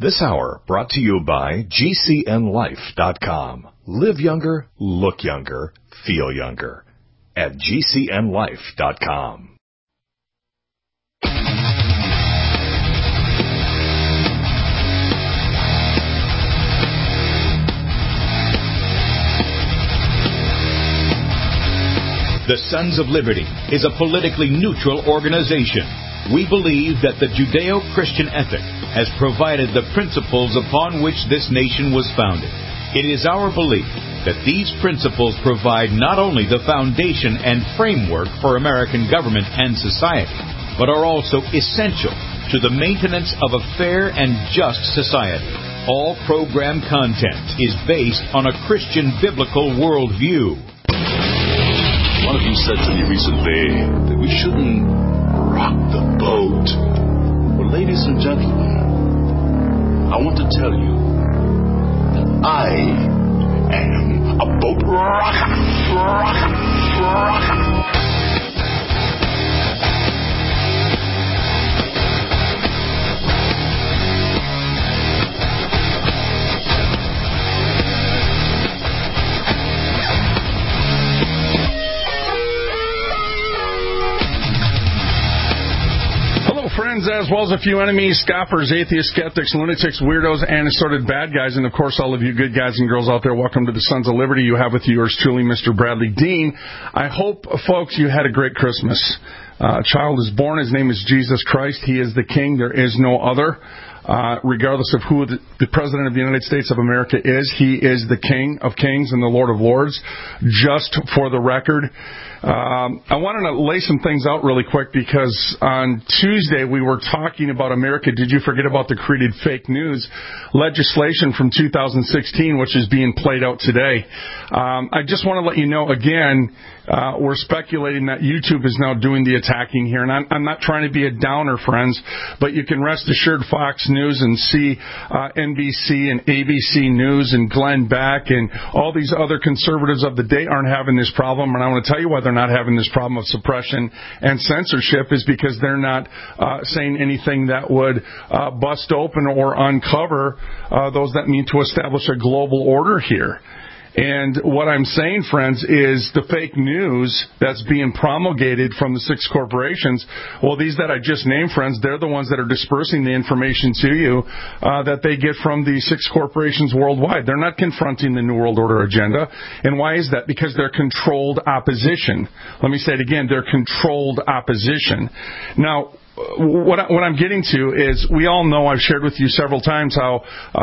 This hour brought to you by GCNLife.com. Live younger, look younger, feel younger at GCNLife.com. The Sons of Liberty is a politically neutral organization. We believe that the Judeo-Christian ethic has provided the principles upon which this nation was founded. It is our belief that these principles provide not only the foundation and framework for American government and society, but are also essential to the maintenance of a fair and just society. All program content is based on a Christian biblical worldview. One of you said to me recently that we shouldn't rock the boat. Well, ladies and gentlemen, I want to tell you that I am a boat rocker. Friends, as well as a few enemies, scoffers, atheists, skeptics, lunatics, weirdos, and assorted bad guys, and of course all of you good guys and girls out there, welcome to the Sons of Liberty. You have with you yours truly, Mr. Bradley Dean. I hope, folks, you had a great Christmas. A child is born. His name is Jesus Christ. He is the King. There is no other. Regardless of who the President of the United States of America is, he is the King of Kings and the Lord of Lords. Just for the record, I wanted to lay some things out really quick because on Tuesday we were talking about America. Did you forget about the created fake news legislation from 2016, which is being played out today? I just want to let you know again, we're speculating that YouTube is now doing the attacking here, and I'm not trying to be a downer, friends, but you can rest assured Fox News and NBC and ABC News and Glenn Beck and all these other conservatives of the day aren't having this problem, and I want to tell you why they're not having this problem of suppression and censorship is because they're not saying anything that would bust open or uncover those that mean to establish a global order here. And what I'm saying, friends, is the fake news that's being promulgated from the six corporations, well, these that I just named, friends, they're the ones that are dispersing the information to you that they get from the six corporations worldwide. They're not confronting the New World Order agenda. And why is that? Because they're controlled opposition. Let me say it again. They're controlled opposition. Now, what I'm getting to is we all know, I've shared with you several times how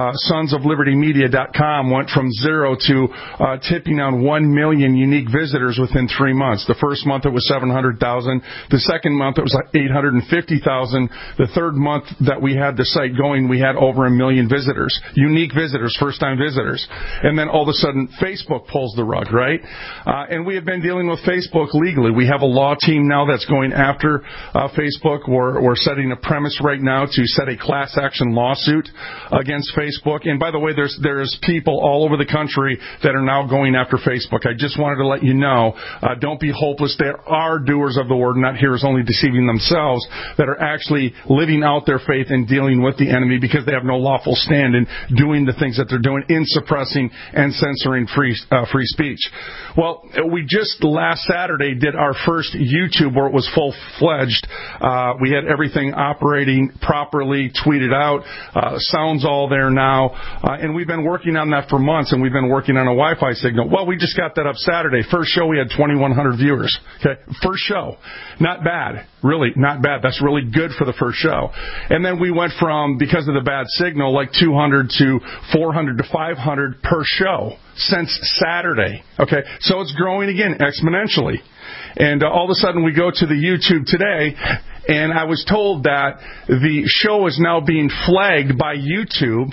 sonsoflibertymedia.com went from zero to tipping on 1 million unique visitors within 3 months. The first month it was 700,000. The second month it was like 850,000. The third month that we had the site going, we had over 1 million visitors. Unique visitors, first-time visitors. And then all of a sudden Facebook pulls the rug, right? And we have been dealing with Facebook legally. We have a law team now that's going after Facebook. We're setting a premise right now to set a class action lawsuit against Facebook. And by the way, there's people all over the country that are now going after Facebook. I just wanted to let you know, don't be hopeless. There are doers of the word, not hearers only deceiving themselves, that are actually living out their faith and dealing with the enemy because they have no lawful stand in doing the things that they're doing in suppressing and censoring free speech. Well, we just last Saturday did our first YouTube where it was full-fledged. We had everything operating properly, tweeted out, sounds all there now, and we've been working on that for months, and we've been working on a Wi-Fi signal. Well, we just got that up Saturday. First show, we had 2,100 viewers. Okay, first show. Not bad. Really, not bad. That's really good for the first show. And then we went from, because of the bad signal, like 200 to 400 to 500 per show since Saturday. Okay, so it's growing again exponentially. And all of a sudden we go to the YouTube today, and I was told that the show is now being flagged by YouTube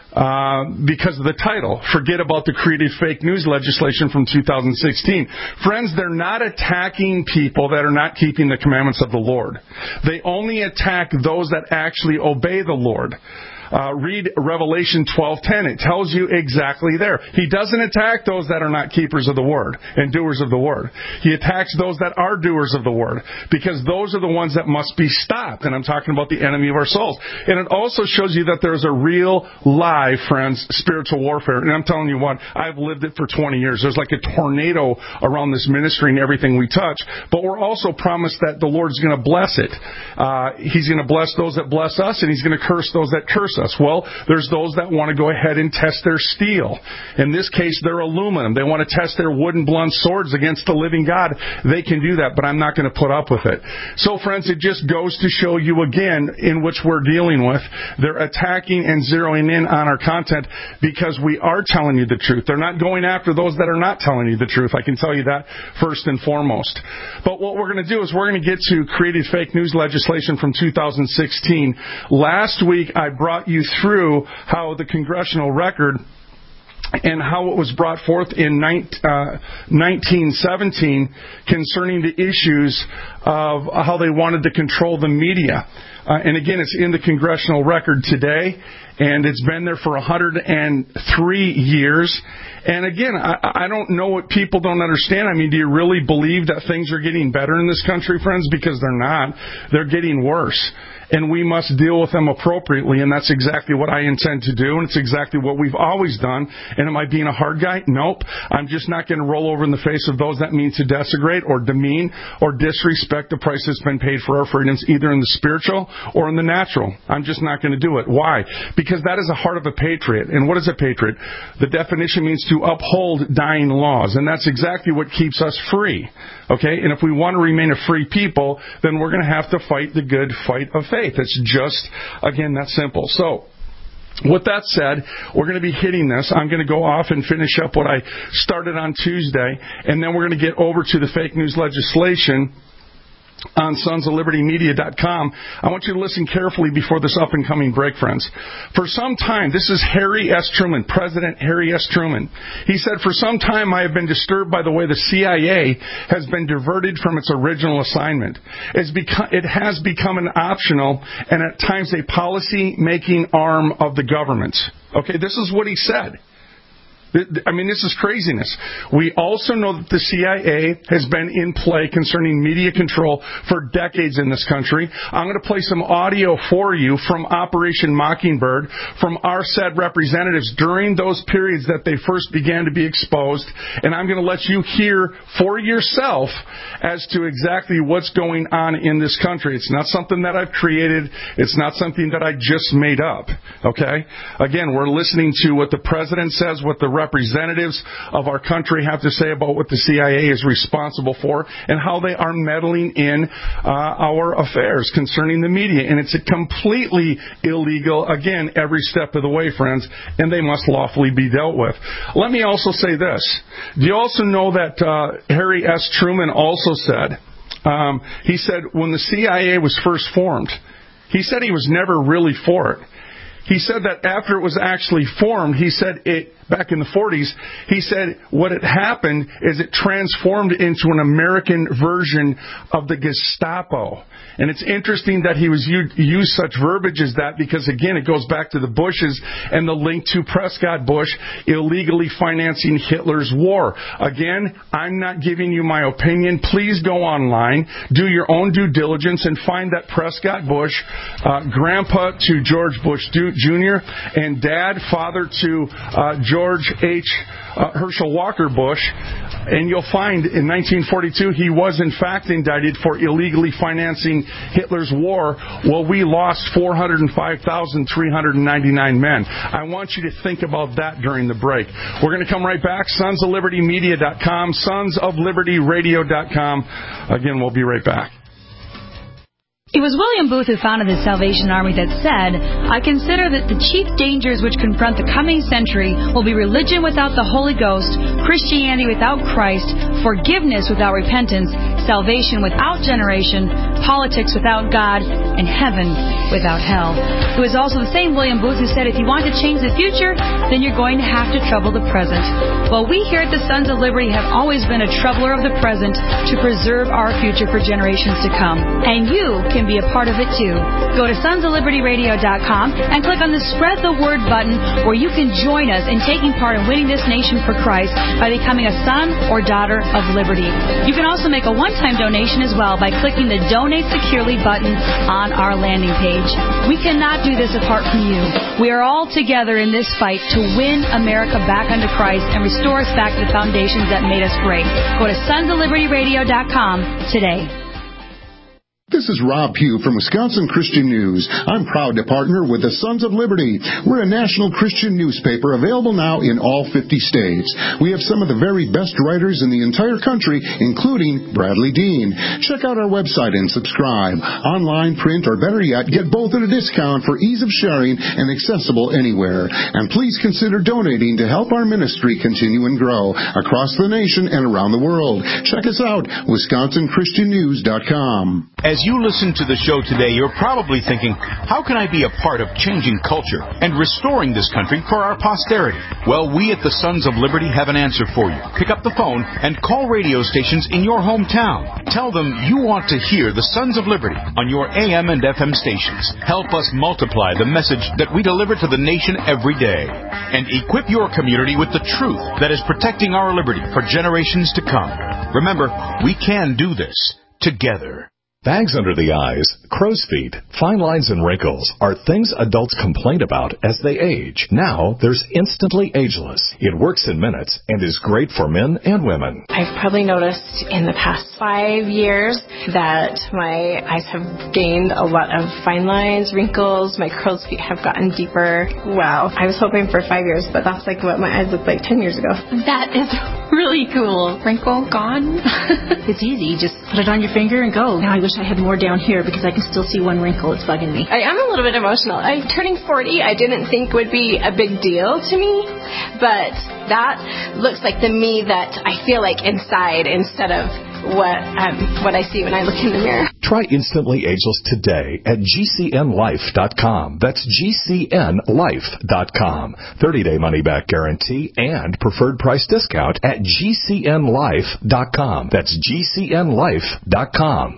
because of the title. Forget about the created fake news legislation from 2016. Friends, they're not attacking people that are not keeping the commandments of the Lord. They only attack those that actually obey the Lord. Read Revelation 12:10. It tells you exactly there. He doesn't attack those that are not keepers of the word and doers of the word. He attacks those that are doers of the word, because those are the ones that must be stopped. And I'm talking about the enemy of our souls. And it also shows you that there's a real, live, friends, spiritual warfare. And I'm telling you what, I've lived it for 20 years. There's like a tornado around this ministry and everything we touch. But we're also promised that the Lord's going to bless it. He's going to bless those that bless us, and He's going to curse those that curse us. Well, there's those that want to go ahead and test their steel. In this case, they're aluminum. They want to test their wooden blunt swords against the living God. They can do that, but I'm not going to put up with it. So, friends, it just goes to show you again in which we're dealing with. They're attacking and zeroing in on our content because we are telling you the truth. They're not going after those that are not telling you the truth. I can tell you that first and foremost. But what we're going to do is we're going to get to created fake news legislation from 2016. Last week, I brought you through how the congressional record and how it was brought forth in 1917 concerning the issues of how they wanted to control the media. And again, it's in the congressional record today, and it's been there for 103 years. And again, I don't know what people don't understand. I mean, do you really believe that things are getting better in this country, friends? Because they're not. They're getting worse. And we must deal with them appropriately, and that's exactly what I intend to do, and it's exactly what we've always done. And am I being a hard guy? Nope. I'm just not going to roll over in the face of those that mean to desecrate or demean or disrespect the price that's been paid for our freedoms, either in the spiritual or in the natural. I'm just not going to do it. Why? Because that is the heart of a patriot. And what is a patriot? The definition means to uphold dying laws, and that's exactly what keeps us free. Okay? And if we want to remain a free people, then we're going to have to fight the good fight of faith. It's just, again, that simple. So, with that said, we're going to be hitting this. I'm going to go off and finish up what I started on Tuesday, and then we're going to get over to the fake news legislation on sonsoflibertymedia.com. I want you to listen carefully before this up-and-coming break, friends. For some time, this is Harry S. Truman, President Harry S. Truman. He said, for some time I have been disturbed by the way the CIA has been diverted from its original assignment. It has become an optional and at times a policy-making arm of the government. Okay, this is what he said. I mean, this is craziness. We also know that the CIA has been in play concerning media control for decades in this country. I'm going to play some audio for you from Operation Mockingbird, from our said representatives during those periods that they first began to be exposed. And I'm going to let you hear for yourself as to exactly what's going on in this country. It's not something that I've created. It's not something that I just made up. Okay? Again, we're listening to what the president says, what the representatives of our country have to say about what the CIA is responsible for and how they are meddling in our affairs concerning the media. And it's completely illegal, again, every step of the way, friends, and they must lawfully be dealt with. Let me also say this. Do you also know that Harry S. Truman also said, he said when the CIA was first formed, he said he was never really for it. He said that after it was actually formed, he said it, back in the 40s, he said what had happened is it transformed into an American version of the Gestapo. And it's interesting that he was used such verbiage as that because, again, it goes back to the Bushes and the link to Prescott Bush illegally financing Hitler's war. Again, I'm not giving you my opinion. Please go online, do your own due diligence, and find that Prescott Bush, grandpa to George Bush Jr., and dad, father to George H. Herschel Walker Bush, and you'll find in 1942 he was in fact indicted for illegally financing Hitler's war. Well, we lost 405,399 men. I want you to think about that during the break. We're going to come right back. SonsOfLibertyMedia.com, SonsOfLibertyRadio.com. Again, we'll be right back. It was William Booth who founded the Salvation Army that said, I consider that the chief dangers which confront the coming century will be religion without the Holy Ghost, Christianity without Christ, forgiveness without repentance, salvation without generation, politics without God, and heaven without hell. It was also the same William Booth who said, if you want to change the future, then you're going to have to trouble the present. Well, we here at the Sons of Liberty have always been a troubler of the present to preserve our future for generations to come. And you can be a part of it too. Go to sonsoflibertyradio.com and click on the Spread the Word button, where you can join us in taking part in winning this nation for Christ by becoming a son or daughter of liberty. You can also make a one-time donation as well by clicking the Donate Securely button on our landing page. We cannot do this apart from you. We are all together in this fight to win America back unto Christ and restore us back to the foundations that made us great. Go to sonsoflibertyradio.com today. This is Rob Pugh from Wisconsin Christian News. I'm proud to partner with the Sons of Liberty. We're a national Christian newspaper available now in all 50 states. We have some of the very best writers in the entire country, including Bradley Dean. Check out our website and subscribe. Online, print, or better yet, get both at a discount for ease of sharing and accessible anywhere. And please consider donating to help our ministry continue and grow across the nation and around the world. Check us out, WisconsinChristianNews.com. As you listen to the show today, you're probably thinking, how can I be a part of changing culture and restoring this country for our posterity? Well, we at the Sons of Liberty have an answer for you. Pick up the phone and call radio stations in your hometown. Tell them you want to hear the Sons of Liberty on your AM and FM stations. Help us multiply the message that we deliver to the nation every day. And equip your community with the truth that is protecting our liberty for generations to come. Remember, we can do this together. Bags under the eyes, crow's feet, fine lines, and wrinkles are things adults complain about as they age. Now, there's Instantly Ageless. It works in minutes and is great for men and women. I've probably noticed in the past 5 years that my eyes have gained a lot of fine lines, wrinkles, my crow's feet have gotten deeper. Wow. I was hoping for 5 years, but that's like what my eyes looked like 10 years ago. That is really cool. Wrinkle gone. It's easy. You just put it on your finger and go. Now I wish I had more down here because I can still see one wrinkle. It's bugging me. I am a little bit emotional. I'm turning 40. I didn't think would be a big deal to me, but that looks like the me that I feel like inside instead of what I see when I look in the mirror. Try Instantly Ageless today at GCNLife.com. That's GCNLife.com. 30-day money-back guarantee and preferred price discount at GCNLife.com. That's GCNLife.com.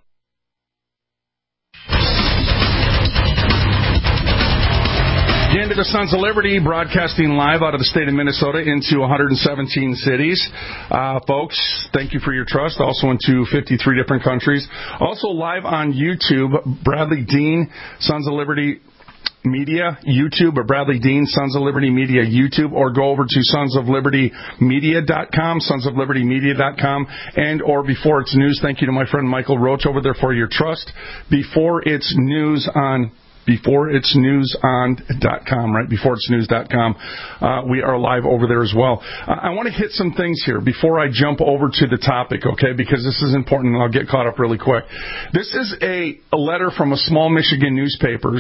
Again to the Sons of Liberty, broadcasting live out of the state of Minnesota into 117 cities. Folks, thank you for your trust. Also into 53 different countries. Also live on YouTube, Bradley Dean, Sons of Liberty Media, YouTube, or Bradley Dean, Sons of Liberty Media, YouTube, or go over to sonsoflibertymedia.com, sonsoflibertymedia.com, and or Before It's News. Thank you to my friend Michael Roach over there for your trust. Before It's News on BeforeIt'sNewsOn.com, right? BeforeIt'sNews.com. We are live over there as well. I want to hit some things here before I jump over to the topic, okay? Because this is important, and I'll get caught up really quick. This is a letter from a small Michigan newspapers.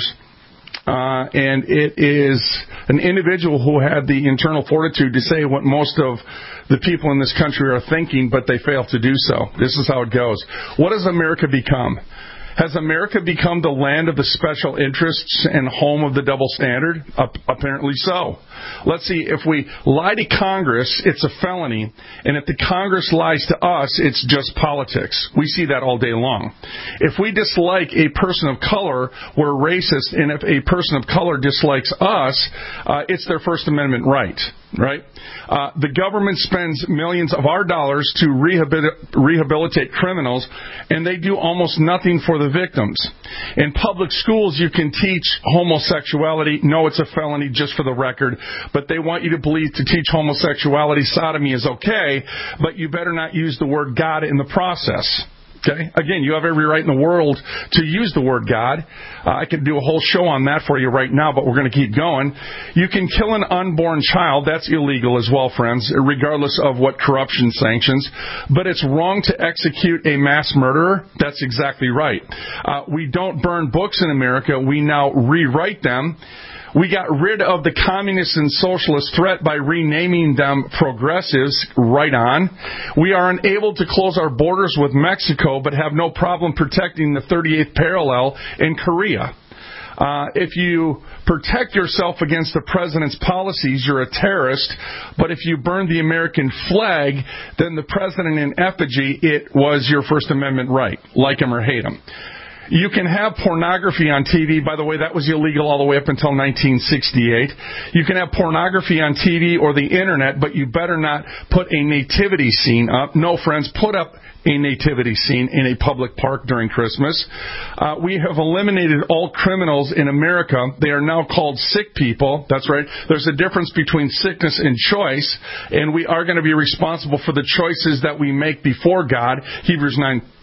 And it is an individual who had the internal fortitude to say what most of the people in this country are thinking, but they fail to do so. This is how it goes. What has America become? Has America become the land of the special interests and home of the double standard? Apparently so. Let's see, if we lie to Congress, it's a felony, and if the Congress lies to us, it's just politics. We see that all day long. If we dislike a person of color, we're racist, and if a person of color dislikes us, it's their First Amendment right. Right? The government spends millions of our dollars to rehabilitate criminals, and they do almost nothing for the victims. In public schools, you can teach homosexuality. No, it's a felony, just for the record, but they want you to believe to teach homosexuality, sodomy is okay, but you better not use the word God in the process. Okay? Again, you have every right in the world to use the word God. I could do a whole show on that for you right now, but we're going to keep going. You can kill an unborn child. That's illegal as well, friends, regardless of what corruption sanctions. But it's wrong to execute a mass murderer. That's exactly right. We don't burn books in America. We now rewrite them. We got rid of the communist and socialist threat by renaming them progressives. Right on. We are unable to close our borders with Mexico Mexico, but have no problem protecting the 38th parallel in Korea. If you protect yourself against the president's policies, you're a terrorist. But if you burn the American flag, then the president in effigy, it was your First Amendment right. Like him or hate him. You can have pornography on TV. By the way, that was illegal all the way up until 1968. You can have pornography on TV or the Internet, but you better not put a nativity scene up. No, friends, put up a nativity scene in a public park during Christmas. We have eliminated all criminals in America. They are now called sick people. That's right. There's a difference between sickness and choice, and we are going to be responsible for the choices that we make before God. Hebrews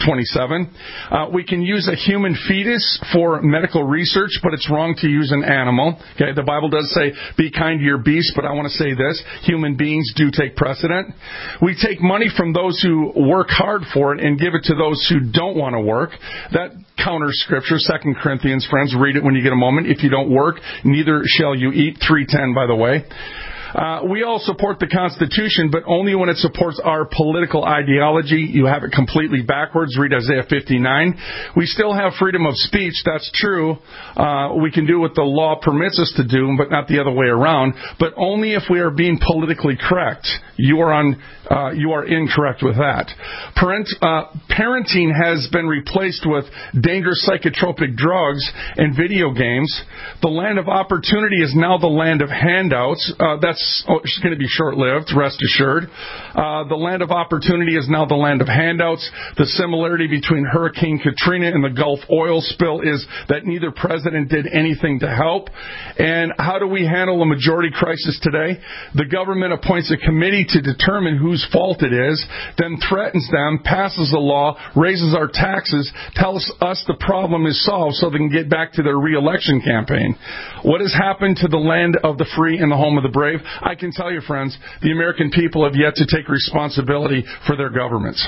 9:27. We can use a human fetus for medical research, but it's wrong to use an animal. Okay, the Bible does say, be kind to your beast, but I want to say this, human beings do take precedent. We take money from those who work hard for it and give it to those who don't want to work. That counters Scripture, 2 Corinthians, friends, read it when you get a moment. If you don't work, neither shall you eat. 3:10, by the way. We all support the Constitution, but only when it supports our political ideology. You have it completely backwards. Read Isaiah 59. We still have freedom of speech. That's true. We can do what the law permits us to do, but not the other way around. But only if we are being politically correct. You are incorrect with that. Parenting has been replaced with dangerous psychotropic drugs and video games. The land of opportunity is now the land of handouts. That's going to be short-lived, rest assured. The land of opportunity is now the land of handouts. The similarity between Hurricane Katrina and the Gulf oil spill is that neither president did anything to help. And how do we handle a majority crisis today? The government appoints a committee to determine whose fault it is, then threatens them, passes a law, raises our taxes, tells us the problem is solved so they can get back to their re-election campaign. What has happened to the land of the free and the home of the brave? I can tell you, friends, the American people have yet to take responsibility for their governments.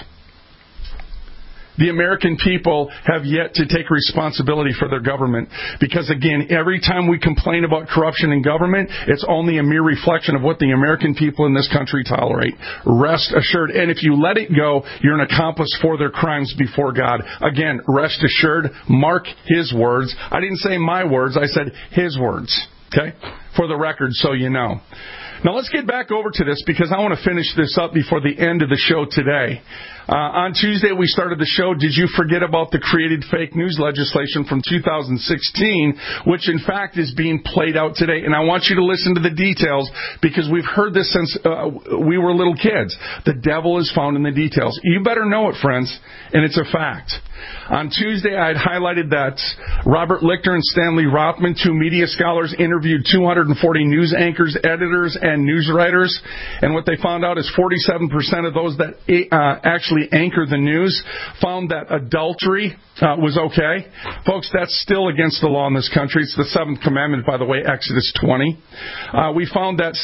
The American people have yet to take responsibility for their government because, again, every time we complain about corruption in government, it's only a mere reflection of what the American people in this country tolerate. Rest assured. And if you let it go, you're an accomplice for their crimes before God. Again, rest assured, mark His words. I didn't say my words. I said His words. Okay? For the record, so you know. Now let's get back over to this because I want to finish this up before the end of the show today. On Tuesday, we started the show. Did you forget about the created fake news legislation from 2016, which in fact is being played out today? And I want you to listen to the details because we've heard this since we were little kids. The devil is found in the details. You better know it, friends, and it's a fact. On Tuesday, I had highlighted that Robert Lichter and Stanley Rothman, two media scholars, interviewed 240 news anchors, editors, and news writers. And what they found out is 47% of those that actually anchor the news found that adultery was okay. Folks, that's still against the law in this country. It's the seventh commandment, by the way, Exodus 20. We found that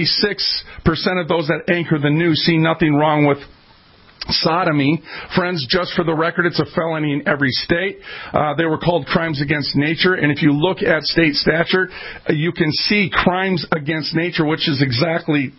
76% of those that anchor the news see nothing wrong with sodomy. Friends, just for the record, it's a felony in every state. They were called crimes against nature, and if you look at state statute, you can see crimes against nature, which is exactly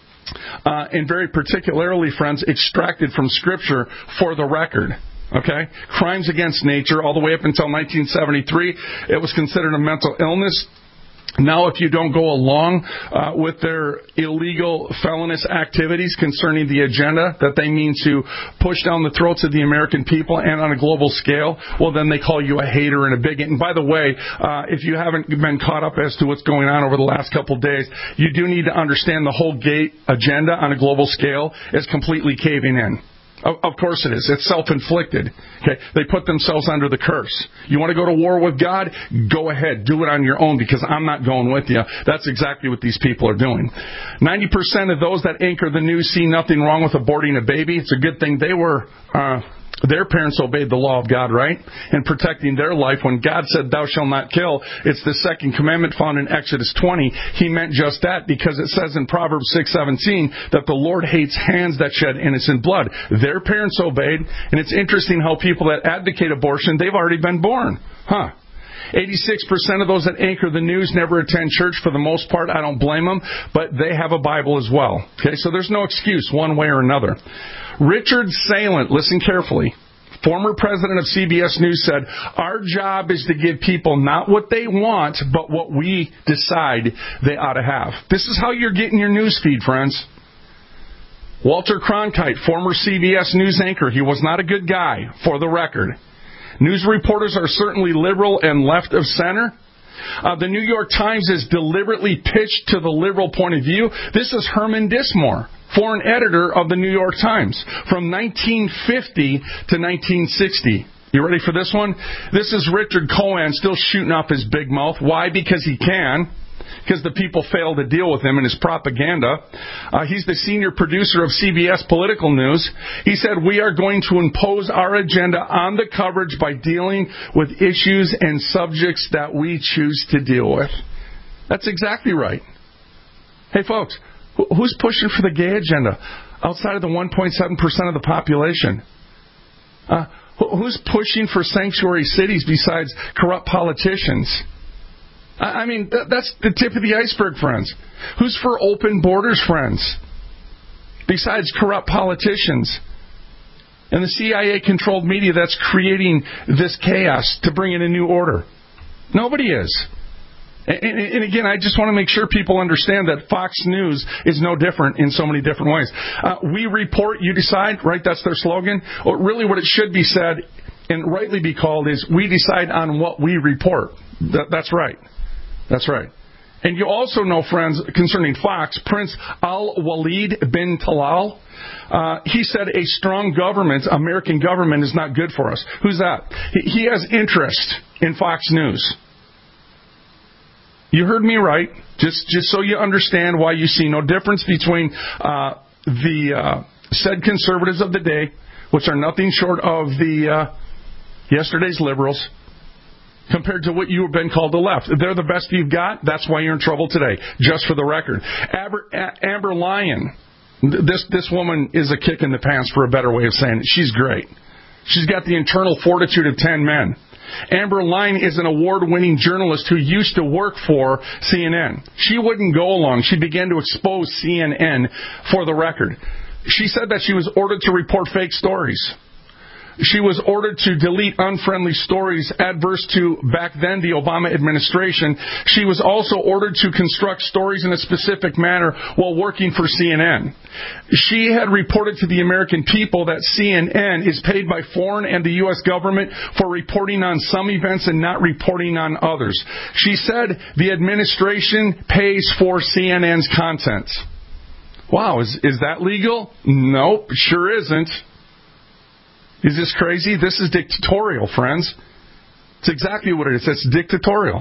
and very particularly, friends, extracted from Scripture for the record. Okay? Crimes against nature, all the way up until 1973, it was considered a mental illness. Now, if you don't go along with their illegal felonious activities concerning the agenda that they mean to push down the throats of the American people and on a global scale, well, then they call you a hater and a bigot. And by the way, if you haven't been caught up as to what's going on over the last couple of days, you do need to understand the whole gay agenda on a global scale is completely caving in. Of course it is. It's self-inflicted. Okay, they put themselves under the curse. You want to go to war with God? Go ahead. Do it on your own because I'm not going with you. That's exactly what these people are doing. 90% of those that anchor the news see nothing wrong with aborting a baby. It's a good thing they were... their parents obeyed the law of God, right? And protecting their life. When God said, thou shalt not kill, it's the second commandment found in Exodus 20. He meant just that because it says in Proverbs 6:17 that the Lord hates hands that shed innocent blood. Their parents obeyed. And it's interesting how people that advocate abortion, they've already been born. 86% of those that anchor the news never attend church for the most part. I don't blame them, but they have a Bible as well. Okay, so there's no excuse one way or another. Richard Salent, listen carefully, former president of CBS News, said, our job is to give people not what they want, but what we decide they ought to have. This is how you're getting your news feed, friends. Walter Cronkite, former CBS News anchor, he was not a good guy, for the record. News reporters are certainly liberal and left of center. The New York Times is deliberately pitched to the liberal point of view. This is Herman Dismore, foreign editor of the New York Times, from 1950 to 1960. You ready for this one? This is Richard Cohen still shooting off his big mouth. Why? Because he can. Because the people fail to deal with him and his propaganda. He's the senior producer of CBS Political News. He said, we are going to impose our agenda on the coverage by dealing with issues and subjects that we choose to deal with. That's exactly right. Hey, folks, who's pushing for the gay agenda outside of the 1.7% of the population? Who's pushing for sanctuary cities besides corrupt politicians? I mean, that's the tip of the iceberg, friends. Who's for open borders, friends? Besides corrupt politicians and the CIA-controlled media that's creating this chaos to bring in a new order. Nobody is. And again, I just want to make sure people understand that Fox News is no different in so many different ways. We report, you decide, right? That's their slogan. Or really what it should be said and rightly be called is we decide on what we report. That's right. That's right. And you also know, friends, concerning Fox, Prince Al-Walid bin Talal, he said a strong government, American government, is not good for us. Who's that? He has interest in Fox News. You heard me right. Just so you understand why you see no difference between the said conservatives of the day, which are nothing short of the yesterday's liberals, compared to what you have been called the left. They're the best you've got. That's why you're in trouble today, just for the record. Amber Lyon, this woman is a kick in the pants, for a better way of saying it. She's great. She's got the internal fortitude of 10 men. Amber Lyon is an award-winning journalist who used to work for CNN. She wouldn't go along. She began to expose CNN, for the record. She said that she was ordered to report fake stories. She was ordered to delete unfriendly stories adverse to, back then, the Obama administration. She was also ordered to construct stories in a specific manner while working for CNN. She had reported to the American people that CNN is paid by foreign and the U.S. government for reporting on some events and not reporting on others. She said the administration pays for CNN's content. Wow, is that legal? Nope, sure isn't. Is this crazy? This is dictatorial, friends. It's exactly what it is. It's dictatorial.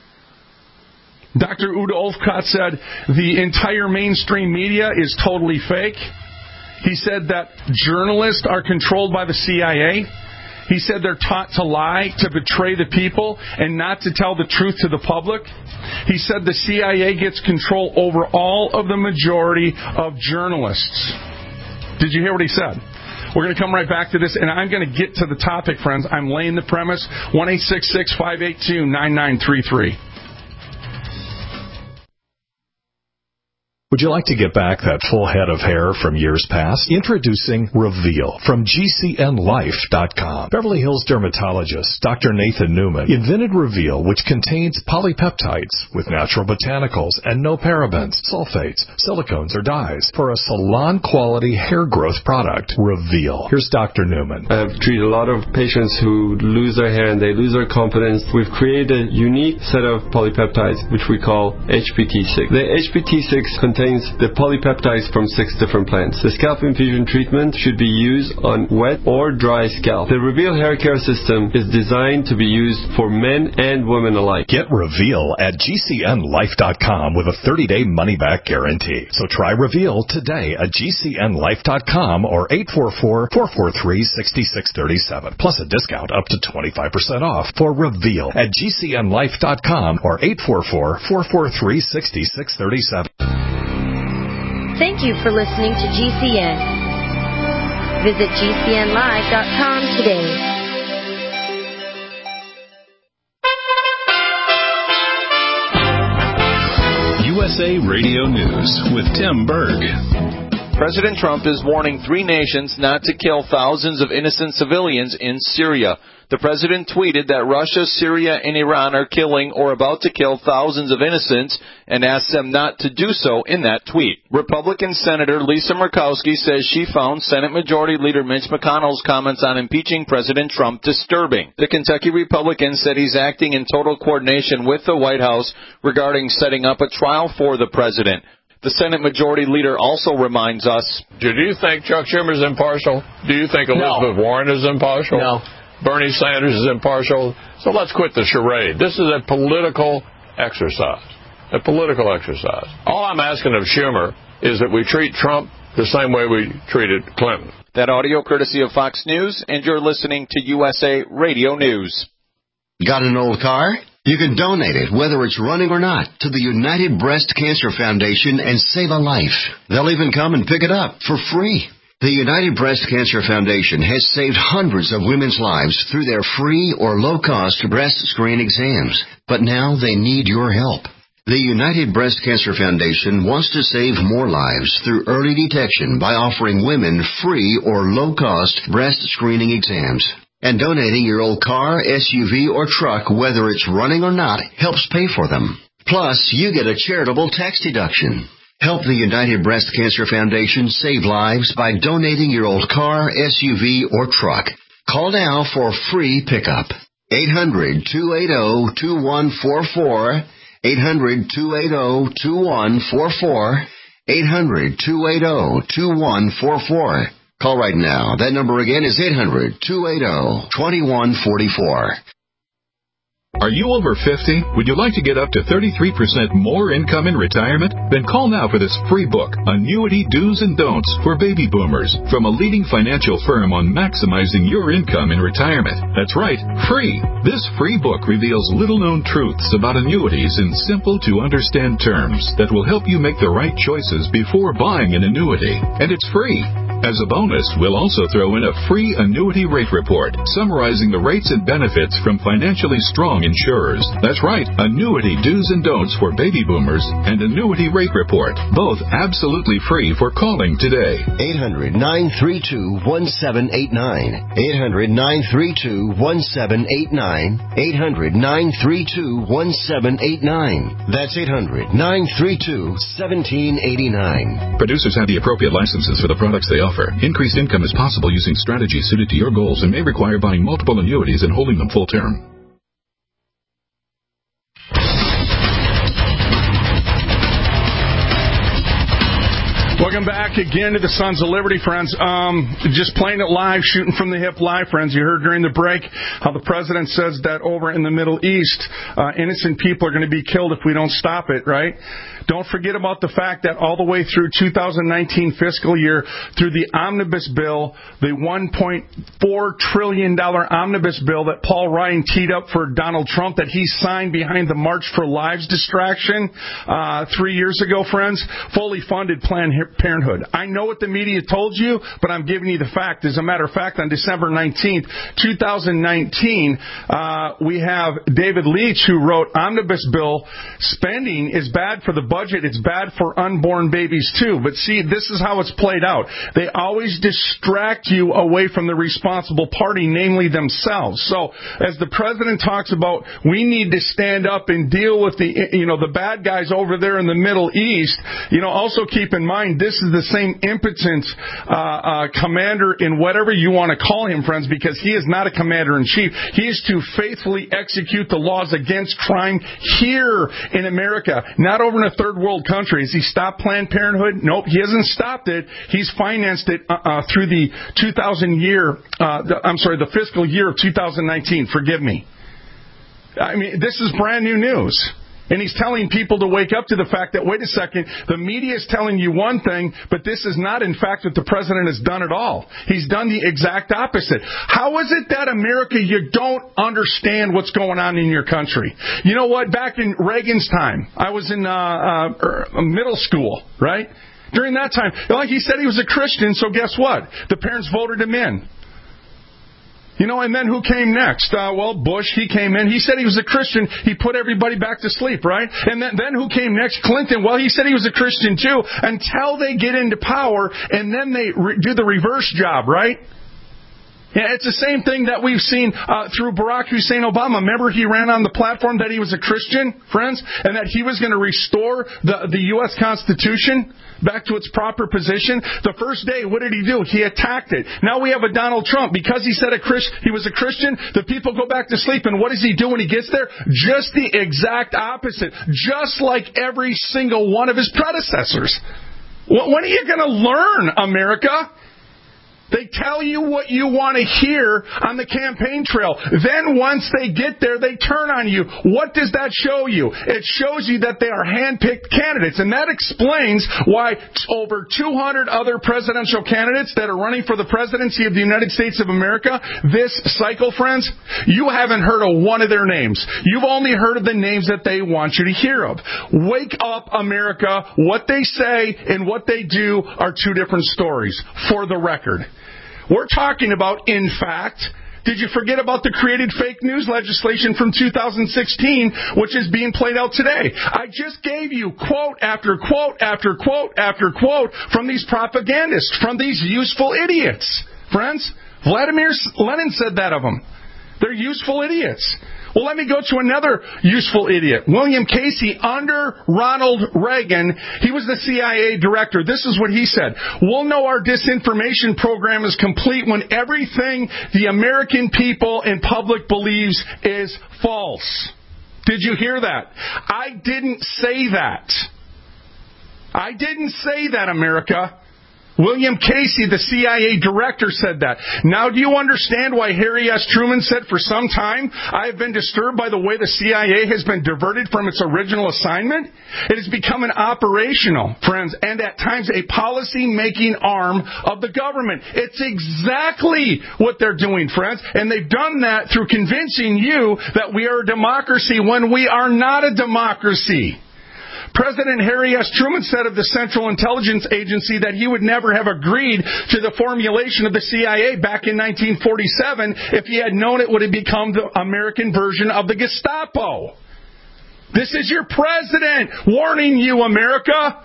Dr. Udo Olfkott said the entire mainstream media is totally fake. He said that journalists are controlled by the CIA. He said they're taught to lie, to betray the people, and not to tell the truth to the public. He said the CIA gets control over all of the majority of journalists. Did you hear what he said? We're going to come right back to this, and I'm going to get to the topic, friends. I'm laying the premise. 1-866-582-9933. Would you like to get back that full head of hair from years past? Introducing Reveal from GCNLife.com. Beverly Hills dermatologist Dr. Nathan Newman invented Reveal, which contains polypeptides with natural botanicals and no parabens, sulfates, silicones, or dyes for a salon-quality hair growth product. Reveal. Here's Dr. Newman. I've treated a lot of patients who lose their hair and they lose their confidence. We've created a unique set of polypeptides, which we call HPT6. The HPT6 contains the polypeptides from 6 different plants. The scalp infusion treatment should be used on wet or dry scalp. The Reveal hair care system is designed to be used for men and women alike. Get Reveal at GCNLife.com with a 30-day money-back guarantee. So try Reveal today at GCNLife.com or 844-443-6637. Plus a discount up to 25% off for Reveal at GCNLife.com or 844-443-6637. Thank you for listening to GCN. Visit GCNlive.com today. USA Radio News with Tim Berg. President Trump is warning 3 nations not to kill thousands of innocent civilians in Syria. The president tweeted that Russia, Syria, and Iran are killing or about to kill thousands of innocents and asked them not to do so in that tweet. Republican Senator Lisa Murkowski says she found Senate Majority Leader Mitch McConnell's comments on impeaching President Trump disturbing. The Kentucky Republican said he's acting in total coordination with the White House regarding setting up a trial for the president. The Senate Majority Leader also reminds us, do you think Chuck Schumer is impartial? Do you think Elizabeth Warren is impartial? No. Bernie Sanders is impartial? So let's quit the charade. This is a political exercise. A political exercise. All I'm asking of Schumer is that we treat Trump the same way we treated Clinton. That audio courtesy of Fox News, and you're listening to USA Radio News. Got an old car? You can donate it, whether it's running or not, to the United Breast Cancer Foundation and save a life. They'll even come and pick it up for free. The United Breast Cancer Foundation has saved hundreds of women's lives through their free or low-cost breast screen exams. But now they need your help. The United Breast Cancer Foundation wants to save more lives through early detection by offering women free or low-cost breast screening exams. And donating your old car, SUV, or truck, whether it's running or not, helps pay for them. Plus, you get a charitable tax deduction. Help the United Breast Cancer Foundation save lives by donating your old car, SUV, or truck. Call now for free pickup. 800-280-2144. 800-280-2144. 800-280-2144. Call right now. That number again is 800-280-2144. Are you over 50? Would you like to get up to 33% more income in retirement? Then call now for this free book, Annuity Do's and Don'ts for Baby Boomers, from a leading financial firm on maximizing your income in retirement. That's right, free. This free book reveals little-known truths about annuities in simple-to-understand terms that will help you make the right choices before buying an annuity. And it's free. As a bonus, we'll also throw in a free annuity rate report summarizing the rates and benefits from financially strong insurers. That's right, Annuity Do's and Don'ts for Baby Boomers and Annuity Rate Report, both absolutely free for calling today. 800-932-1789. 800-932-1789. 800-932-1789. That's 800-932-1789. Producers have the appropriate licenses for the products they offer. Increased income is possible using strategies suited to your goals and may require buying multiple annuities and holding them full term. Welcome back again to the Sons of Liberty, friends. Just playing it live, shooting from the hip live, friends. You heard during the break how the president says that over in the Middle East, innocent people are going to be killed if we don't stop it, right? Don't forget about the fact that all the way through 2019 fiscal year, through the omnibus bill, the $1.4 trillion omnibus bill that Paul Ryan teed up for Donald Trump that he signed behind the March for Lives distraction 3 years ago, friends, fully funded Planned Parenthood. I know what the media told you, but I'm giving you the fact. As a matter of fact, on December 19th, 2019, we have David Leitch, who wrote Omnibus Bill, spending is bad for the budget. It's bad for unborn babies, too. But see, this is how it's played out. They always distract you away from the responsible party, namely themselves. So, as the president talks about, we need to stand up and deal with the bad guys over there in the Middle East. Also keep in mind, this is the same impotent commander in whatever you want to call him, friends, because he is not a commander-in-chief. He is to faithfully execute the laws against crime here in America, not over in a third world country. Has he stopped Planned Parenthood? Nope, he hasn't stopped it. He's financed it through the the fiscal year of 2019. Forgive me. I mean, this is brand new news. And he's telling people to wake up to the fact that, wait a second, the media is telling you one thing, but this is not, in fact, what the president has done at all. He's done the exact opposite. How is it that, America, you don't understand what's going on in your country? You know what? Back in Reagan's time, I was in middle school, right? During that time, like he said, he was a Christian, so guess what? The parents voted him in. And then who came next? Bush, he came in. He said he was a Christian. He put everybody back to sleep, right? And then who came next? Clinton. Well, he said he was a Christian too until they get into power, and then they do the reverse job, right? Yeah, it's the same thing that we've seen through Barack Hussein Obama. Remember, he ran on the platform that he was a Christian, friends, and that he was going to restore the U.S. Constitution back to its proper position. The first day, what did he do? He attacked it. Now we have a Donald Trump. Because he said he was a Christian, the people go back to sleep. And what does he do when he gets there? Just the exact opposite. Just like every single one of his predecessors. When are you going to learn, America? They tell you what you want to hear on the campaign trail. Then once they get there, they turn on you. What does that show you? It shows you that they are hand-picked candidates. And that explains why over 200 other presidential candidates that are running for the presidency of the United States of America this cycle, friends, you haven't heard of one of their names. You've only heard of the names that they want you to hear of. Wake up, America. What they say and what they do are two different stories, for the record. We're talking about, in fact, did you forget about the created fake news legislation from 2016, which is being played out today? I just gave you quote after quote after quote after quote from these propagandists, from these useful idiots. Friends, Vladimir Lenin said that of them. They're useful idiots. Well, let me go to another useful idiot. William Casey, under Ronald Reagan, he was the CIA director. This is what he said. We'll know our disinformation program is complete when everything the American people and public believes is false. Did you hear that? I didn't say that. I didn't say that, America. William Casey, the CIA director, said that. Now, do you understand why Harry S. Truman said for some time, I have been disturbed by the way the CIA has been diverted from its original assignment? It has become an operational, friends, and at times a policy-making arm of the government. It's exactly what they're doing, friends, and they've done that through convincing you that we are a democracy when we are not a democracy. President Harry S. Truman said of the Central Intelligence Agency that he would never have agreed to the formulation of the CIA back in 1947 if he had known it would have become the American version of the Gestapo. This is your president warning you, America.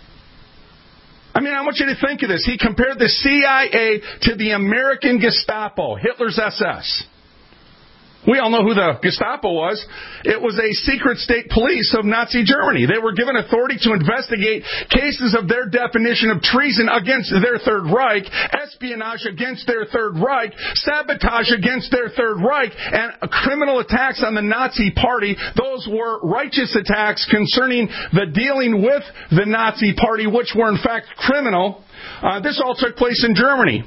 I want you to think of this. He compared the CIA to the American Gestapo, Hitler's SS. We all know who the Gestapo was. It was a secret state police of Nazi Germany. They were given authority to investigate cases of their definition of treason against their Third Reich, espionage against their Third Reich, sabotage against their Third Reich, and criminal attacks on the Nazi Party. Those were righteous attacks concerning the dealing with the Nazi Party, which were in fact criminal. This all took place in Germany.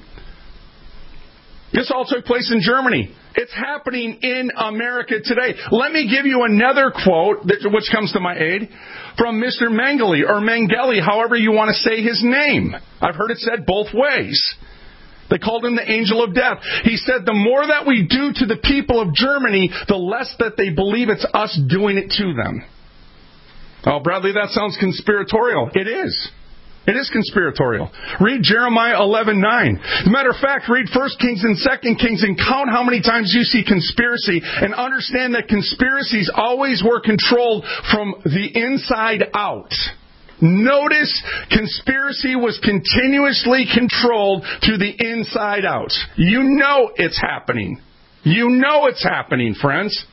It's happening in America today. Let me give you another quote, which comes to my aid, from Mr. Mengele, or Mengele, however you want to say his name. I've heard it said both ways. They called him the angel of death. He said, the more that we do to the people of Germany, the less that they believe it's us doing it to them. Oh, Bradley, that sounds conspiratorial. It is. It is conspiratorial. Read Jeremiah 11:9. As a matter of fact, read 1 Kings and 2 Kings and count how many times you see conspiracy and understand that conspiracies always were controlled from the inside out. Notice conspiracy was continuously controlled to the inside out. You know it's happening. You know it's happening, friends.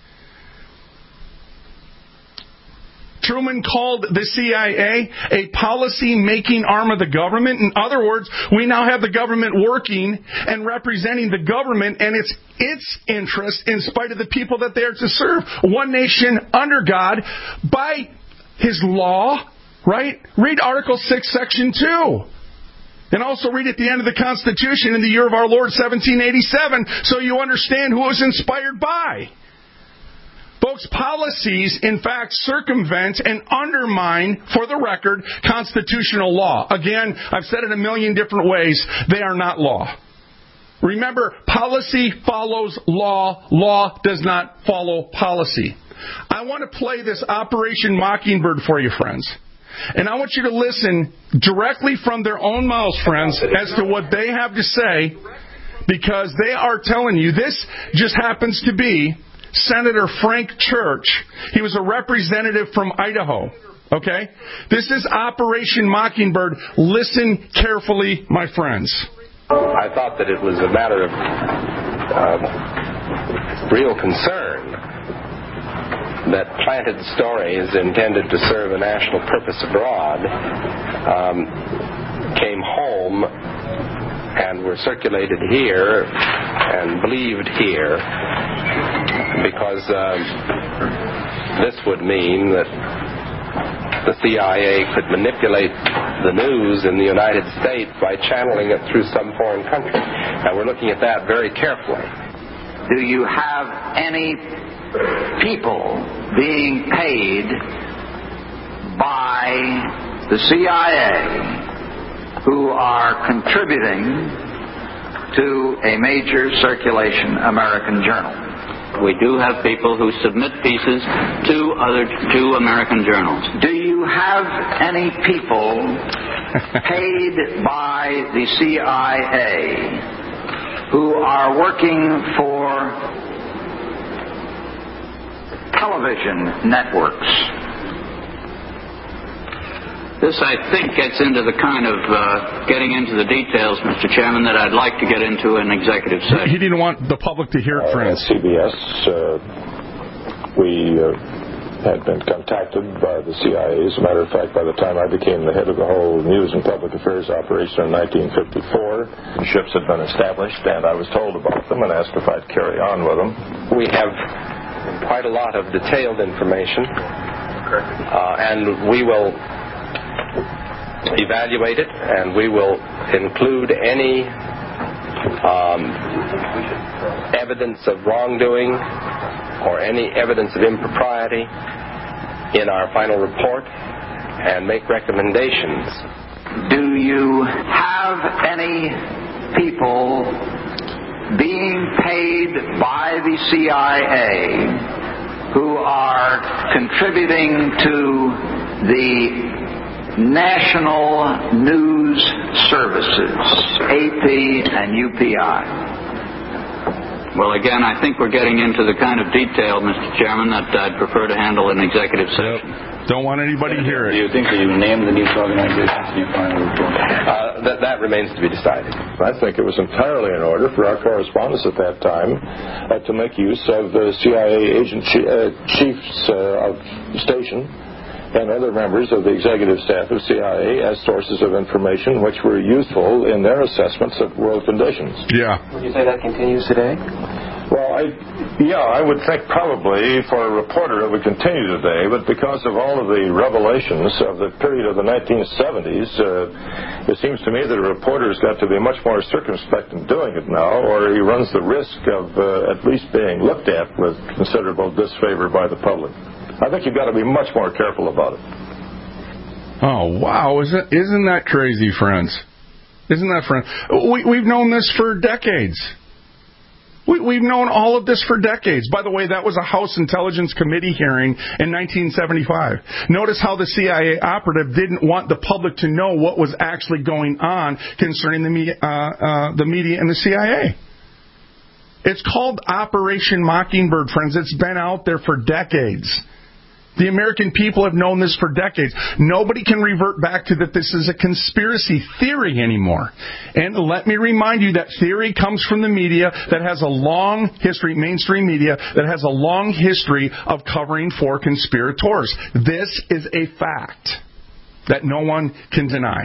Truman called the CIA a policy-making arm of the government. In other words, we now have the government working and representing the government and its interest in spite of the people that they are to serve. One nation under God by His law, right? Read Article 6, Section 2. And also read at the end of the Constitution in the year of our Lord, 1787, so you understand who it was inspired by. Folks, policies, in fact, circumvent and undermine, for the record, constitutional law. Again, I've said it a million different ways. They are not law. Remember, policy follows law. Law does not follow policy. I want to play this Operation Mockingbird for you, friends. And I want you to listen directly from their own mouths, friends, as to what they have to say, because they are telling you this just happens to be Senator Frank Church. He was a representative from Idaho. Okay? This is Operation Mockingbird. Listen carefully, my friends. I thought that it was a matter of real concern that planted stories intended to serve a national purpose abroad came home and were circulated here and believed here, because this would mean that the CIA could manipulate the news in the United States by channeling it through some foreign country. And we're looking at that very carefully. Do you have any people being paid by the CIA who are contributing to a major circulation American journal? We do have people who submit pieces to American journals. Do you have any people paid by the CIA who are working for television networks? This, I think, gets into the kind of getting into the details, Mr. Chairman, that I'd like to get into in executive session. He didn't want the public to hear it, friends. At CBS, we had been contacted by the CIA. As a matter of fact, by the time I became the head of the whole news and public affairs operation in 1954, ships had been established, and I was told about them and asked if I'd carry on with them. We have quite a lot of detailed information, and we will evaluate it, and we will include any evidence of wrongdoing or any evidence of impropriety in our final report and make recommendations. Do you have any people being paid by the CIA who are contributing to the national news services, AP and UPI? Well, again, I think we're getting into the kind of detail, Mr. Chairman, that I'd prefer to handle in executive session. Don't want anybody to hear it. Do you think that you named the news organizations in your final report? That remains to be decided. I think it was entirely in order for our correspondents at that time to make use of the CIA agent chiefs of station and other members of the executive staff of CIA as sources of information which were useful in their assessments of world conditions. Yeah. Would you say that continues today? Well, I would think probably for a reporter it would continue today, but because of all of the revelations of the period of the 1970s, it seems to me that a reporter's got to be much more circumspect in doing it now, or he runs the risk of at least being looked at with considerable disfavor by the public. I think you've got to be much more careful about it. Oh, wow. Isn't that crazy, friends? Isn't that, friends? We've known this for decades. We've known all of this for decades. By the way, that was a House Intelligence Committee hearing in 1975. Notice how the CIA operative didn't want the public to know what was actually going on concerning the media and the CIA. It's called Operation Mockingbird, friends. It's been out there for decades. The American people have known this for decades. Nobody can revert back to that this is a conspiracy theory anymore. And let me remind you that theory comes from the media that has a long history, mainstream media, that has a long history of covering for conspirators. This is a fact that no one can deny.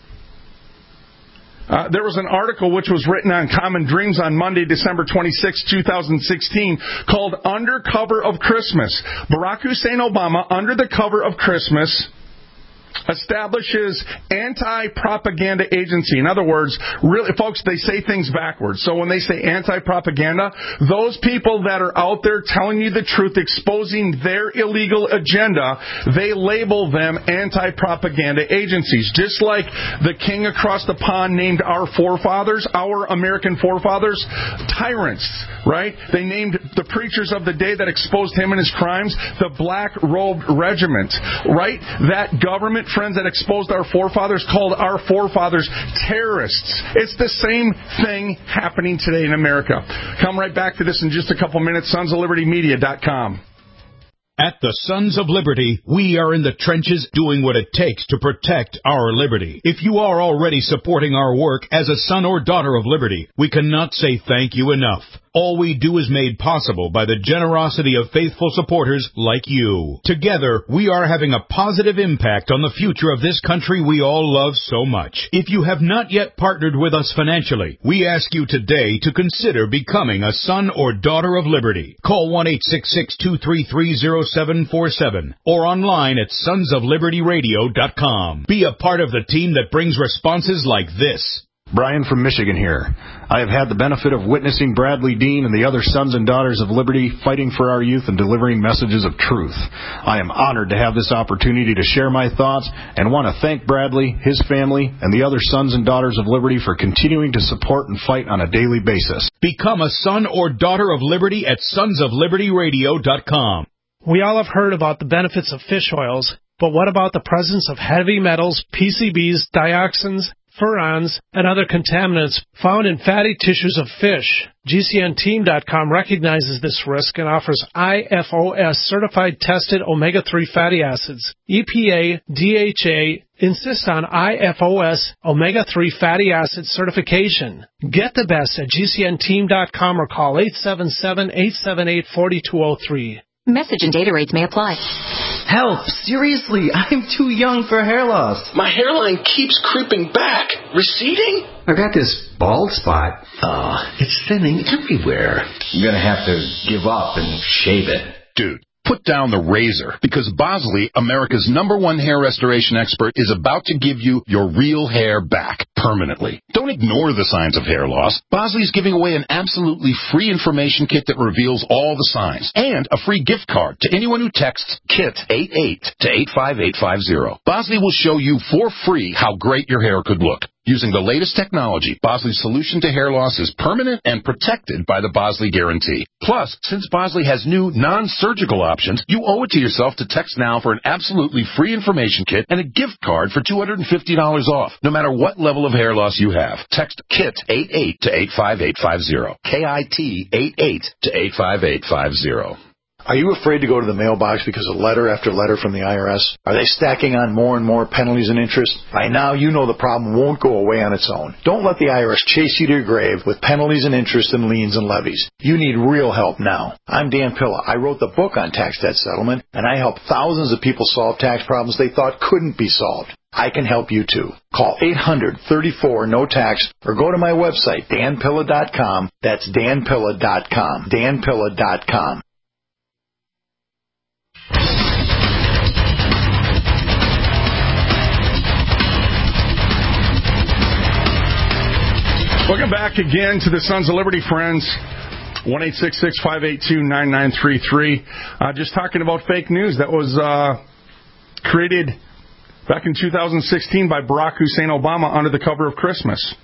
There was an article which was written on Common Dreams on Monday, December 26, 2016, called Under Cover of Christmas. Barack Hussein Obama, under the cover of Christmas, establishes anti-propaganda agency. In other words, really, folks, they say things backwards. So when they say anti-propaganda, those people that are out there telling you the truth, exposing their illegal agenda, they label them anti-propaganda agencies. Just like the king across the pond named our forefathers, our American forefathers, tyrants, right? They named the preachers of the day that exposed him and his crimes the Black Robed Regiment, right? That government government, friends, that exposed our forefathers called our forefathers terrorists. It's the same thing happening today in America. Come right back to this in just a couple minutes. SonsOfLibertyMedia.com. At the Sons of Liberty, we are in the trenches doing what it takes to protect our liberty. If you are already supporting our work as a son or daughter of liberty, we cannot say thank you enough. All we do is made possible by the generosity of faithful supporters like you. Together, we are having a positive impact on the future of this country we all love so much. If you have not yet partnered with us financially, we ask you today to consider becoming a son or daughter of liberty. Call 1-866-233-0747 or online at sonsoflibertyradio.com. Be a part of the team that brings responses like this. Brian from Michigan here. I have had the benefit of witnessing Bradley Dean and the other sons and daughters of liberty fighting for our youth and delivering messages of truth. I am honored to have this opportunity to share my thoughts and want to thank Bradley, his family, and the other sons and daughters of liberty for continuing to support and fight on a daily basis. Become a son or daughter of liberty at sonsoflibertyradio.com. We all have heard about the benefits of fish oils, but what about the presence of heavy metals, PCBs, dioxins, furans, and other contaminants found in fatty tissues of fish? GCNteam.com recognizes this risk and offers IFOS certified tested omega-3 fatty acids. EPA, DHA insist on IFOS omega-3 fatty acid certification. Get the best at GCNteam.com or call 877-878-4203. Message and data rates may apply. Help! Seriously, I'm too young for hair loss. My hairline keeps creeping back. Receding? I got this bald spot. It's thinning everywhere. I'm gonna have to give up and shave it. Dude, put down the razor, because Bosley, America's #1 hair restoration expert, is about to give you your real hair back permanently. Don't ignore the signs of hair loss. Bosley's giving away an absolutely free information kit that reveals all the signs, and a free gift card to anyone who texts KIT88 to 85850. Bosley will show you for free how great your hair could look. Using the latest technology, Bosley's solution to hair loss is permanent and protected by the Bosley Guarantee. Plus, since Bosley has new non-surgical options, you owe it to yourself to text now for an absolutely free information kit and a gift card for $250 off, no matter what level of hair loss you have. Text KIT88 to 85850. KIT88 to 85850. Are you afraid to go to the mailbox because of letter after letter from the IRS? Are they stacking on more and more penalties and interest? By now, you know the problem won't go away on its own. Don't let the IRS chase you to your grave with penalties and interest and liens and levies. You need real help now. I'm Dan Pilla. I wrote the book on tax debt settlement, and I help thousands of people solve tax problems they thought couldn't be solved. I can help you too. Call 800-34-NO-TAX or go to my website, danpilla.com. That's danpilla.com. danpilla.com. Welcome back again to the Sons of Liberty, friends. 1-866-582-9933. Just talking about fake news that was created back in 2016 by Barack Hussein Obama under the cover of Christmas.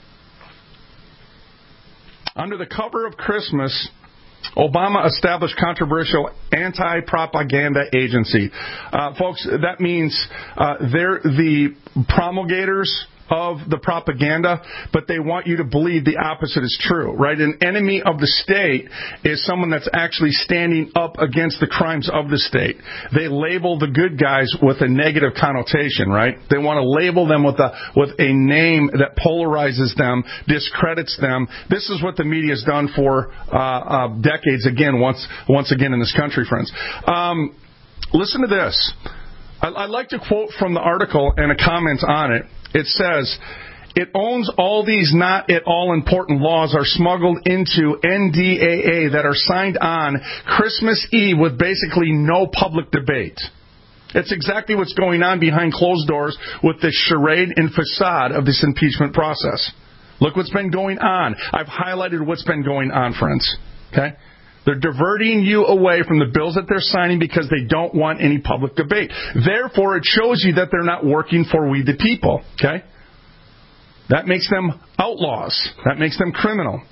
Under the cover of Christmas, Obama established controversial anti-propaganda agency. Folks, that means they're the promulgators of the propaganda, but they want you to believe the opposite is true, right? An enemy of the state is someone that's actually standing up against the crimes of the state. They label the good guys with a negative connotation, right? They want to label them with a name that polarizes them, discredits them. This is what the media has done for decades again, once again in this country, friends. Listen to this. I'd like to quote from the article and a comment on it. It says, it owns all these not at all important laws are smuggled into NDAA that are signed on Christmas Eve with basically no public debate. It's exactly what's going on behind closed doors with the charade and facade of this impeachment process. Look what's been going on. I've highlighted what's been going on, friends. Okay? They're diverting you away from the bills that they're signing because they don't want any public debate. Therefore, it shows you that they're not working for we the people. Okay? That makes them outlaws. That makes them criminal.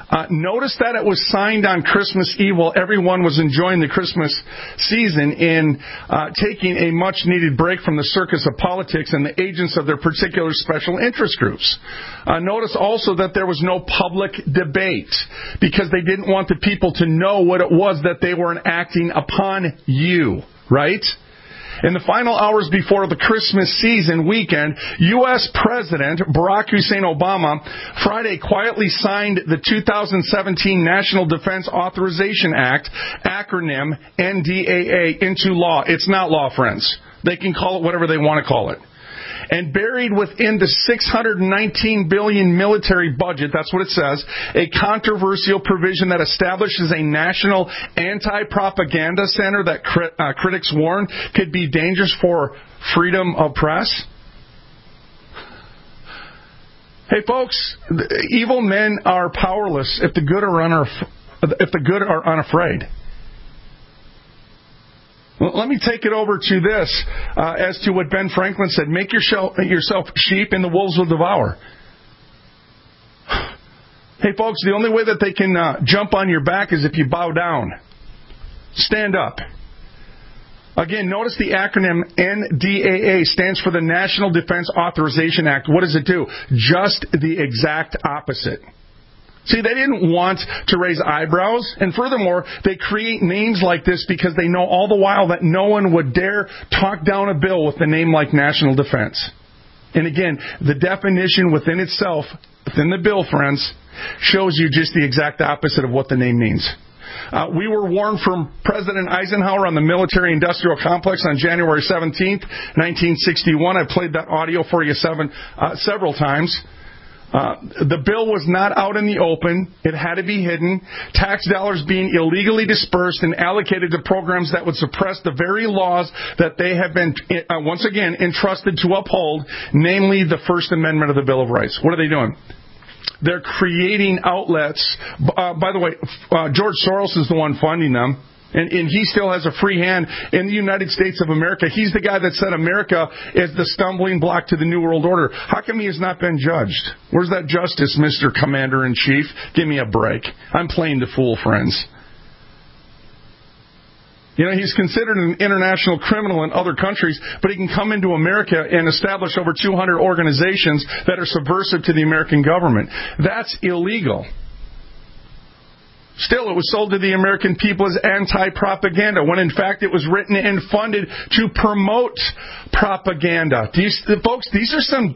Notice that it was signed on Christmas Eve while everyone was enjoying the Christmas season in taking a much-needed break from the circus of politics and the agents of their particular special interest groups. Notice also that there was no public debate because they didn't want the people to know what it was that they were enacting upon you, right? In the final hours before the Christmas season weekend, U.S. President Barack Hussein Obama Friday quietly signed the 2017 National Defense Authorization Act, acronym NDAA, into law. It's not law, friends. They can call it whatever they want to call it. And buried within the $619 billion military budget, that's what it says, a controversial provision that establishes a national anti-propaganda center that critics warn could be dangerous for freedom of press. Hey, folks, evil men are powerless if the good are unafraid. Let me take it over to this, as to what Ben Franklin said. Make yourself sheep and the wolves will devour. Hey, folks, the only way that they can jump on your back is if you bow down. Stand up. Again, notice the acronym NDAA stands for the National Defense Authorization Act. What does it do? Just the exact opposite. See, they didn't want to raise eyebrows, and furthermore, they create names like this because they know all the while that no one would dare talk down a bill with a name like National Defense. And again, the definition within itself, within the bill, friends, shows you just the exact opposite of what the name means. We were warned from President Eisenhower on the military-industrial complex on January 17th, 1961. I played that audio for you several times. The bill was not out in the open. It had to be hidden. Tax dollars being illegally dispersed and allocated to programs that would suppress the very laws that they have been, once again, entrusted to uphold, namely the First Amendment of the Bill of Rights. What are they doing? They're creating outlets. By the way, George Soros is the one funding them. And he still has a free hand in the United States of America. He's the guy that said America is the stumbling block to the New World Order. How come he has not been judged? Where's that justice, Mr. Commander-in-Chief? Give me a break. I'm playing the fool, friends. You know, he's considered an international criminal in other countries, but he can come into America and establish over 200 organizations that are subversive to the American government. That's illegal. Still, it was sold to the American people as anti-propaganda, when in fact it was written and funded to promote propaganda. Folks, these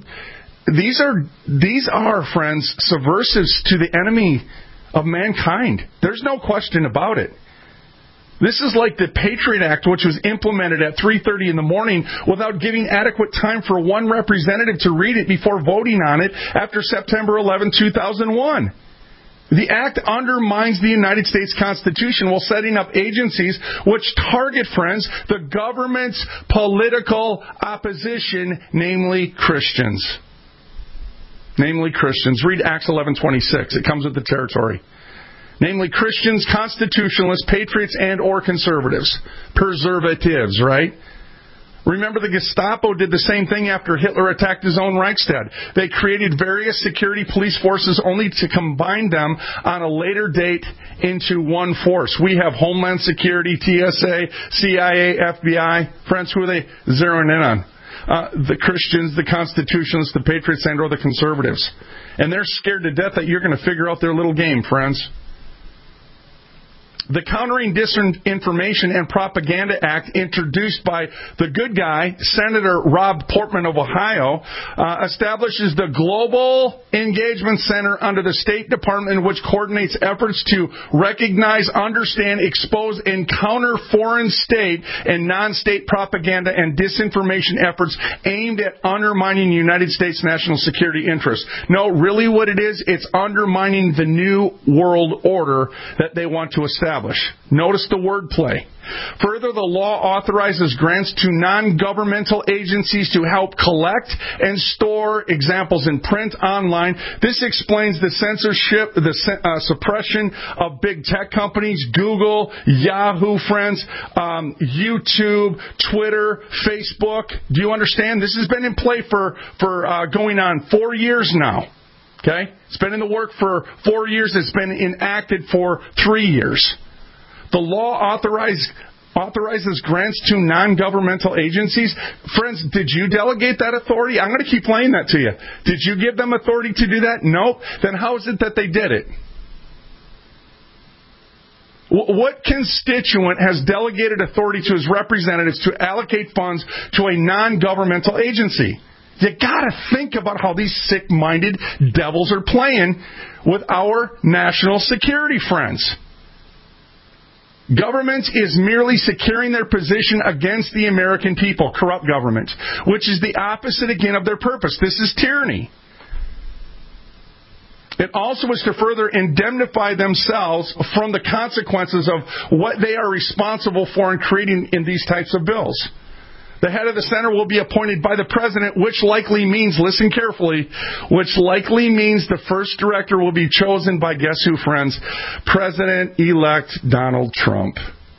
are, friends, subversives to the enemy of mankind. There's no question about it. This is like the Patriot Act, which was implemented at 3:30 in the morning without giving adequate time for one representative to read it before voting on it after September 11, 2001. The act undermines the United States Constitution while setting up agencies which target, friends, the government's political opposition, namely Christians. Namely Christians. Read Acts 11:26. It comes with the territory. Namely Christians, constitutionalists, patriots, and or conservatives. Preservatives, right? Remember, the Gestapo did the same thing after Hitler attacked his own Reichstag. They created various security police forces only to combine them on a later date into one force. We have Homeland Security, TSA, CIA, FBI. Friends, who are they zeroing in on? The Christians, the constitutionalists, the patriots, and or the conservatives. And they're scared to death that you're going to figure out their little game, friends. The Countering Disinformation and Propaganda Act, introduced by the good guy, Senator Rob Portman of Ohio, establishes the Global Engagement Center under the State Department, which coordinates efforts to recognize, understand, expose, and counter foreign state and non-state propaganda and disinformation efforts aimed at undermining United States national security interests. No, really what it is, it's undermining the new world order that they want to establish. Notice the wordplay. Further, the law authorizes grants to non-governmental agencies to help collect and store examples in print, online. This explains the censorship, the suppression of big tech companies, Google, Yahoo, friends, YouTube, Twitter, Facebook. Do you understand? This has been in play for going on 4 years now. Okay? It's been in the work for 4 years. It's been enacted for 3 years. The law authorizes grants to non-governmental agencies. Friends, did you delegate that authority? I'm going to keep playing that to you. Did you give them authority to do that? Nope. Then how is it that they did it? What constituent has delegated authority to his representatives to allocate funds to a non-governmental agency? You gotta think about how these sick-minded devils are playing with our national security, friends. Government is merely securing their position against the American people, corrupt government, which is the opposite again of their purpose. This is tyranny. It also is to further indemnify themselves from the consequences of what they are responsible for in creating in these types of bills. The head of the center will be appointed by the president, which likely means, listen carefully, which likely means the first director will be chosen by, guess who, friends? President-elect Donald Trump.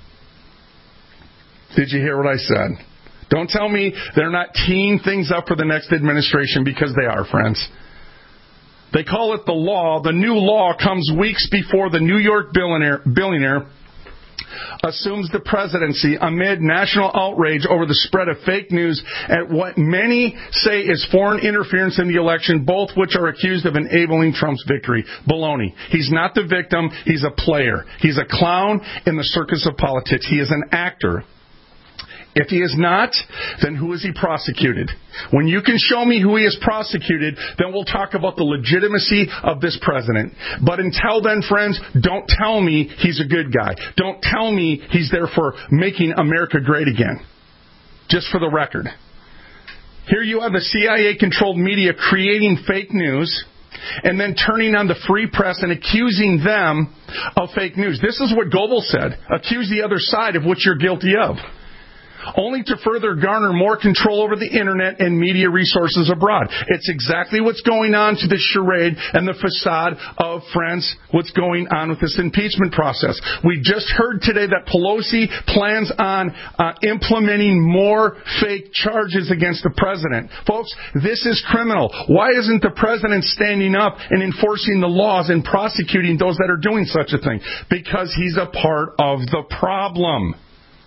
Did you hear what I said? Don't tell me they're not teeing things up for the next administration, because they are, friends. They call it the law. The new law comes weeks before the New York billionaire assumes the presidency amid national outrage over the spread of fake news at what many say is foreign interference in the election, both which are accused of enabling Trump's victory. Baloney. He's not the victim. He's a player. He's a clown in the circus of politics. He is an actor. If he is not, then who is he prosecuted? When you can show me who he is prosecuted, then we'll talk about the legitimacy of this president. But until then, friends, don't tell me he's a good guy. Don't tell me he's there for making America great again. Just for the record. Here you have the CIA-controlled media creating fake news and then turning on the free press and accusing them of fake news. This is what Goebbels said. Accuse the other side of what you're guilty of. Only to further garner more control over the internet and media resources abroad. It's exactly what's going on to this charade and the facade of, friends, what's going on with this impeachment process. We just heard today that Pelosi plans on implementing more fake charges against the president. Folks, this is criminal. Why isn't the president standing up and enforcing the laws and prosecuting those that are doing such a thing? Because he's a part of the problem.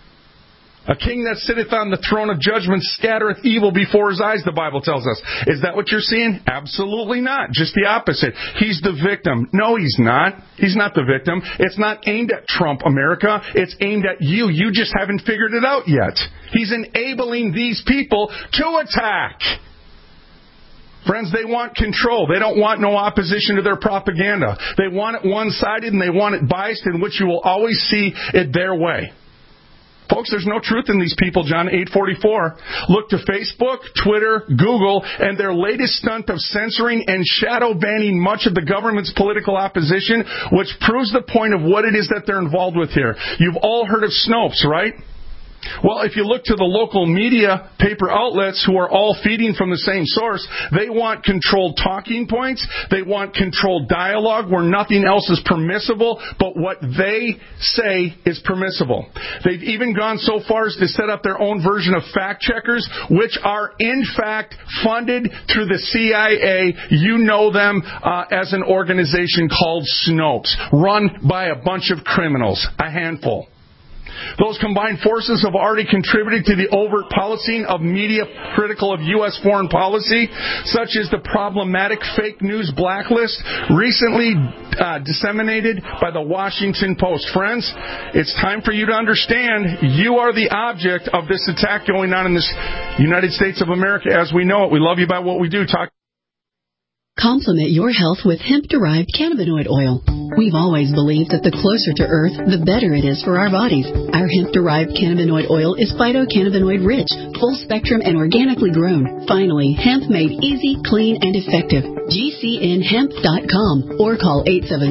A king that sitteth on the throne of judgment scattereth evil before his eyes, the Bible tells us. Is that what you're seeing? Absolutely not. Just the opposite. He's the victim. No, he's not. He's not the victim. It's not aimed at Trump, America. It's aimed at you. You just haven't figured it out yet. He's enabling these people to attack. Friends, they want control. They don't want no opposition to their propaganda. They want it one-sided and they want it biased, in which you will always see it their way. Folks, there's no truth in these people, John 8:44. Look to Facebook, Twitter, Google, and their latest stunt of censoring and shadow banning much of the government's political opposition, which proves the point of what it is that they're involved with here. You've all heard of Snopes, right? Well, if you look to the local media paper outlets who are all feeding from the same source, they want controlled talking points. They want controlled dialogue where nothing else is permissible but what they say is permissible. They've even gone so far as to set up their own version of fact checkers, which are in fact funded through the CIA. You know them as an organization called Snopes, run by a bunch of criminals, a handful. Those combined forces have already contributed to the overt policing of media critical of U.S. foreign policy, such as the problematic fake news blacklist recently disseminated by the Washington Post. Friends, it's time for you to understand you are the object of this attack going on in this United States of America as we know it. We love you by what we do. Complement your health with hemp-derived cannabinoid oil. We've always believed that the closer to Earth, the better it is for our bodies. Our hemp-derived cannabinoid oil is phytocannabinoid-rich, full-spectrum, and organically grown. Finally, hemp made easy, clean, and effective. GCNhemp.com or call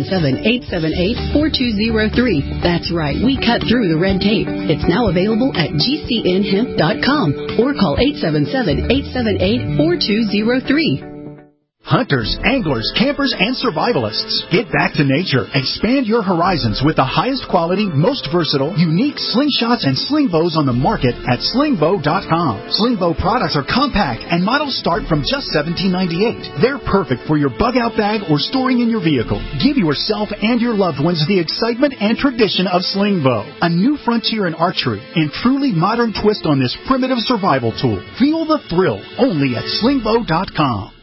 877-878-4203. That's right, we cut through the red tape. It's now available at GCNhemp.com or call 877-878-4203. Hunters, anglers, campers, and survivalists. Get back to nature. Expand your horizons with the highest quality, most versatile, unique slingshots and sling bows on the market at slingbow.com. Slingbow products are compact and models start from just $17.98. They're perfect for your bug-out bag or storing in your vehicle. Give yourself and your loved ones the excitement and tradition of Slingbow, a new frontier in archery and truly modern twist on this primitive survival tool. Feel the thrill only at slingbow.com.